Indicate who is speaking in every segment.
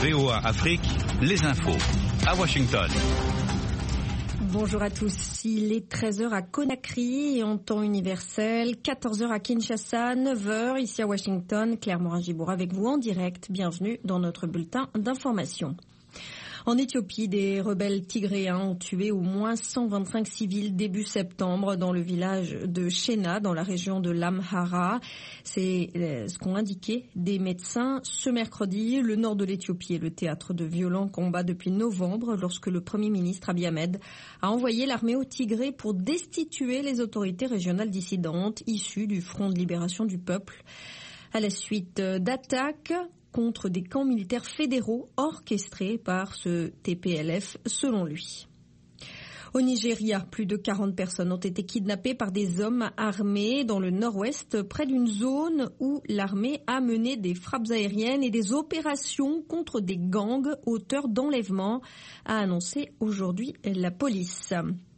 Speaker 1: VOA Afrique, les infos. À Washington.
Speaker 2: Bonjour à tous. Il est 13h à Conakry en temps universel, 14h à Kinshasa, 9h ici à Washington. Claire Morin-Gibour avec vous en direct. Bienvenue dans notre bulletin d'information. En Éthiopie, des rebelles tigréens ont tué au moins 125 civils début septembre dans le village de Shena, dans la région de l'Amhara. C'est ce qu'ont indiqué des médecins ce mercredi. Le nord de l'Éthiopie est le théâtre de violents combats depuis novembre, lorsque le Premier ministre Abiy Ahmed a envoyé l'armée au Tigré pour destituer les autorités régionales dissidentes issues du Front de libération du peuple. À la suite d'attaques contre des camps militaires fédéraux orchestrés par ce TPLF, selon lui. Au Nigeria, plus de 40 personnes ont été kidnappées par des hommes armés dans le nord-ouest, près d'une zone où l'armée a mené des frappes aériennes et des opérations contre des gangs auteurs d'enlèvements, a annoncé aujourd'hui la police.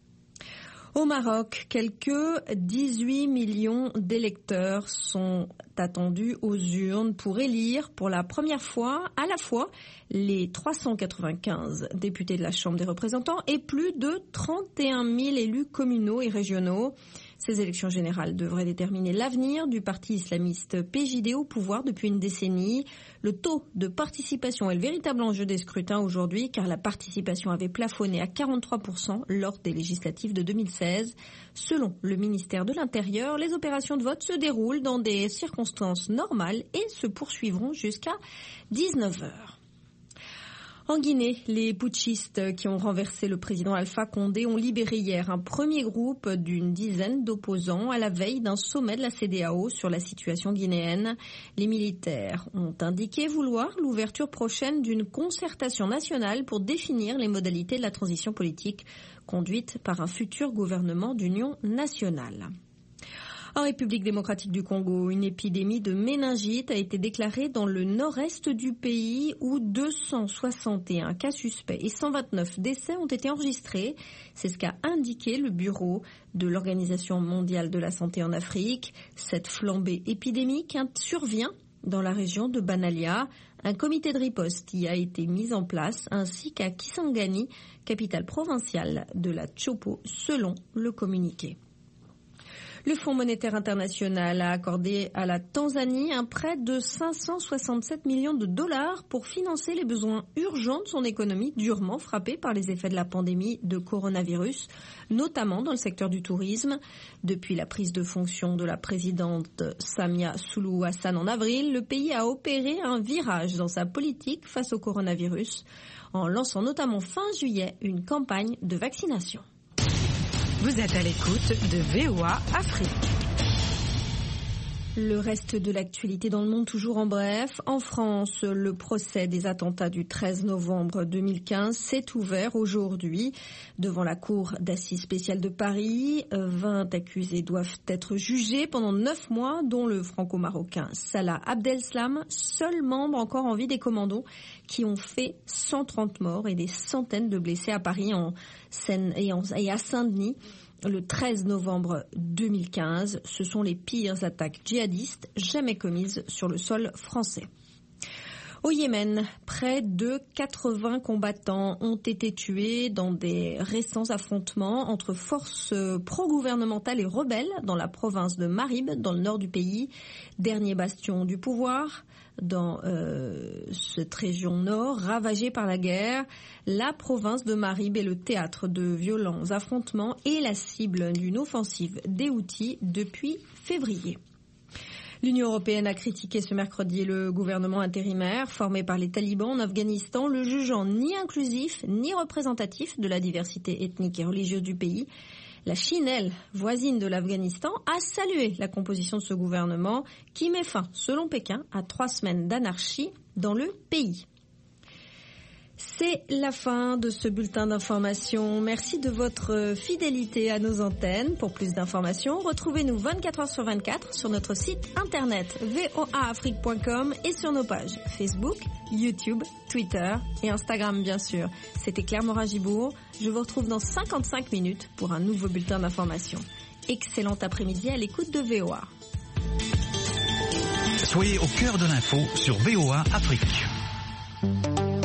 Speaker 2: Au Maroc, quelques 18 millions d'électeurs sont attendus aux urnes pour élire pour la première fois à la fois les 395 députés de la Chambre des représentants et plus de 31 000 élus communaux et régionaux. Ces élections générales devraient déterminer l'avenir du parti islamiste PJD au pouvoir depuis une décennie. Le taux de participation est le véritable enjeu des scrutins aujourd'hui, car la participation avait plafonné à 43% lors des législatives de 2016. Selon le ministère de l'Intérieur, les opérations de vote se déroulent dans des circonstances normales et se poursuivront jusqu'à 19h. En Guinée, les putschistes qui ont renversé le président Alpha Condé ont libéré hier un premier groupe d'une dizaine d'opposants à la veille d'un sommet de la CEDEAO sur la situation guinéenne. Les militaires ont indiqué vouloir l'ouverture prochaine d'une concertation nationale pour définir les modalités de la transition politique conduite par un futur gouvernement d'union nationale. En République démocratique du Congo, une épidémie de méningite a été déclarée dans le nord-est du pays où 261 cas suspects et 129 décès ont été enregistrés. C'est ce qu'a indiqué le bureau de l'Organisation mondiale de la santé en Afrique. Cette flambée épidémique survient dans la région de Banalia. Un comité de riposte y a été mis en place, ainsi qu'à Kisangani, capitale provinciale de la Tshopo, selon le communiqué. Le Fonds monétaire international a accordé à la Tanzanie un prêt de 567 millions de dollars pour financer les besoins urgents de son économie durement frappée par les effets de la pandémie de coronavirus, notamment dans le secteur du tourisme. Depuis la prise de fonction de la présidente Samia Suluhu Hassan en avril, le pays a opéré un virage dans sa politique face au coronavirus, en lançant notamment fin juillet une campagne de vaccination.
Speaker 3: Vous êtes à l'écoute de VOA Afrique.
Speaker 2: Le reste de l'actualité dans le monde, toujours en bref. En France, le procès des attentats du 13 novembre 2015 s'est ouvert aujourd'hui devant la cour d'assises spéciale de Paris. 20 accusés doivent être jugés pendant 9 mois, dont le franco-marocain Salah Abdeslam, seul membre encore en vie des commandos qui ont fait 130 morts et des centaines de blessés à Paris, en Seine et à Saint-Denis. Le 13 novembre 2015, ce sont les pires attaques djihadistes jamais commises sur le sol français. Au Yémen, près de 80 combattants ont été tués dans des récents affrontements entre forces pro-gouvernementales et rebelles dans la province de Marib, dans le nord du pays, dernier bastion du pouvoir. Dans cette région nord, ravagée par la guerre, la province de Marib est le théâtre de violents affrontements et la cible d'une offensive des Houthis depuis février. L'Union européenne a critiqué ce mercredi le gouvernement intérimaire formé par les talibans en Afghanistan, le jugeant ni inclusif ni représentatif de la diversité ethnique et religieuse du pays. La Chine, elle, voisine de l'Afghanistan, a salué la composition de ce gouvernement qui met fin, selon Pékin, à 3 semaines d'anarchie dans le pays. C'est la fin de ce bulletin d'information. Merci de votre fidélité à nos antennes. Pour plus d'informations, retrouvez-nous 24 heures sur 24 sur notre site internet voaafrique.com et sur nos pages Facebook, YouTube, Twitter et Instagram bien sûr. C'était Claire Morin-Gibour. Je vous retrouve dans 55 minutes pour un nouveau bulletin d'information. Excellent après-midi à l'écoute de VOA.
Speaker 1: Soyez au cœur de l'info sur VOA Afrique.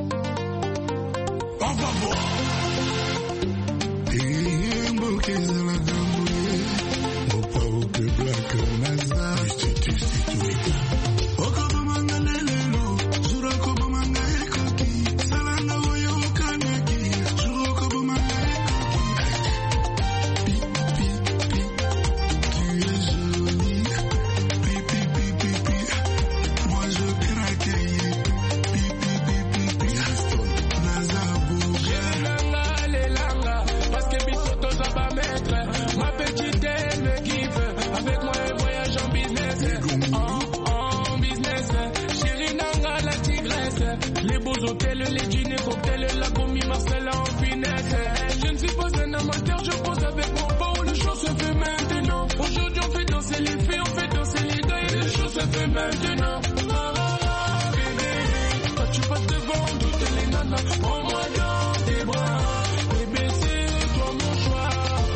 Speaker 4: hôtels, les dîners, cocktails, la commis, Marcella en finesse. Je ne suis pas un amateur, je pose avec mon pot, le show se fait maintenant. Aujourd'hui on fait danser les filles, on fait danser les gars et le show se fait maintenant. Bébé, quand tu passes devant toutes les nanas, prends-moi dans tes bras. Bébé, c'est toi mon choix.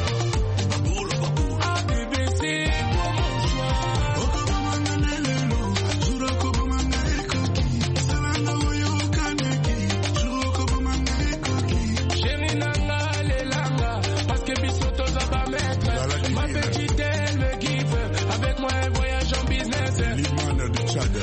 Speaker 4: Ah bébé, c'est toi mon choix. Chérie nanga, les langa, parce que bisoto ça va mettre. Ma petite elle me kiffe, avec moi elle voyage en business.
Speaker 5: L'imane du Tchad.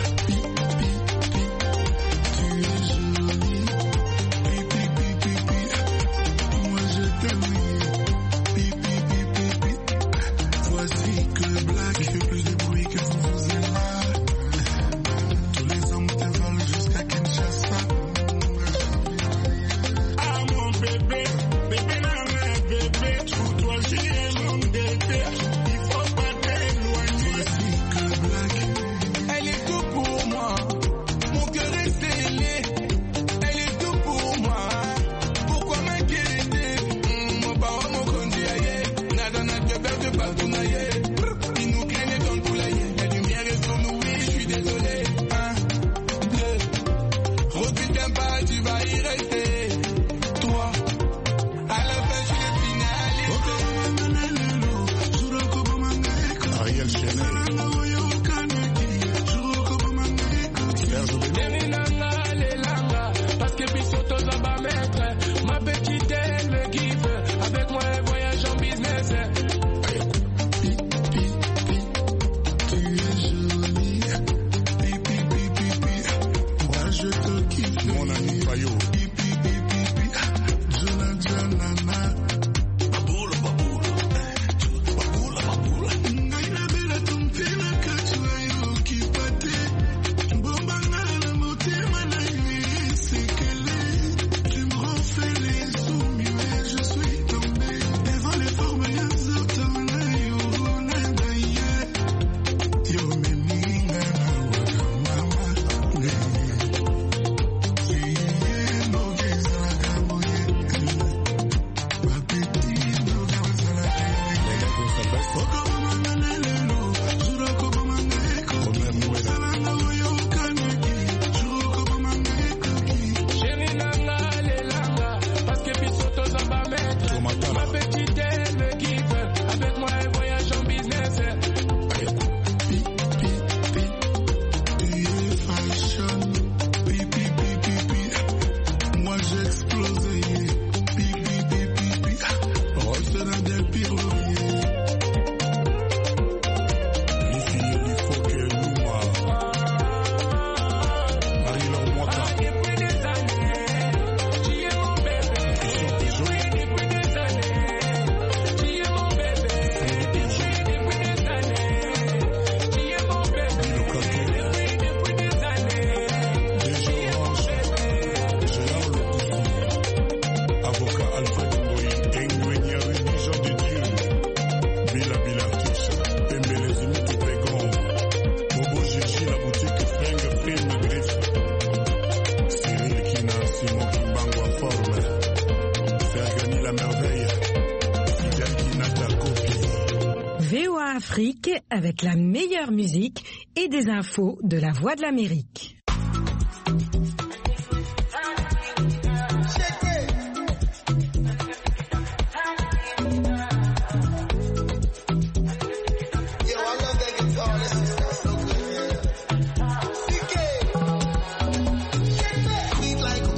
Speaker 3: VOA Afrique avec la meilleure musique et des infos de la Voix de l'Amérique.